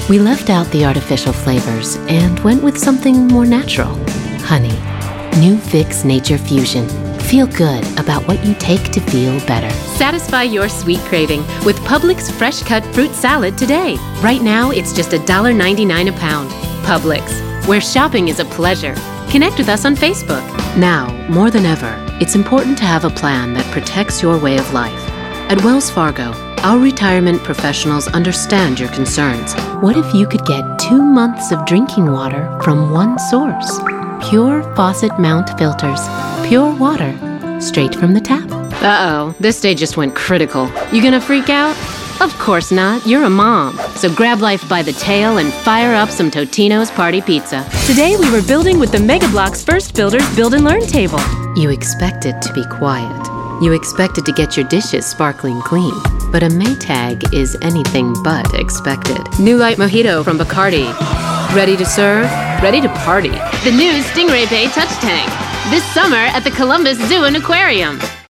We left out the artificial flavors and went with something more natural. Honey. New Vicks Nature Fusion. Feel good about what you take to feel better. Satisfy your sweet craving with Publix fresh cut fruit salad today. Right now, it's just $1.99 a pound. Publix, where shopping is a pleasure. Connect with us on Facebook. Now, more than ever, it's important to have a plan that protects your way of life. At Wells Fargo, our retirement professionals understand your concerns. What if you could get 2 months of drinking water from one source? Pure Faucet Mount filters. Pure water. Straight from the tap. Uh-oh, this day just went critical. You gonna freak out? Of course not, you're a mom. So grab life by the tail and fire up some Totino's Party Pizza. Today we were building with the Mega Block's First Builders Build and Learn table. You expected to be quiet. You expected to get your dishes sparkling clean. But a Maytag is anything but expected. New Light Mojito from Bacardi. Ready to serve? Ready to party. The new Stingray Bay Touch Tank. This summer at the Columbus Zoo and Aquarium.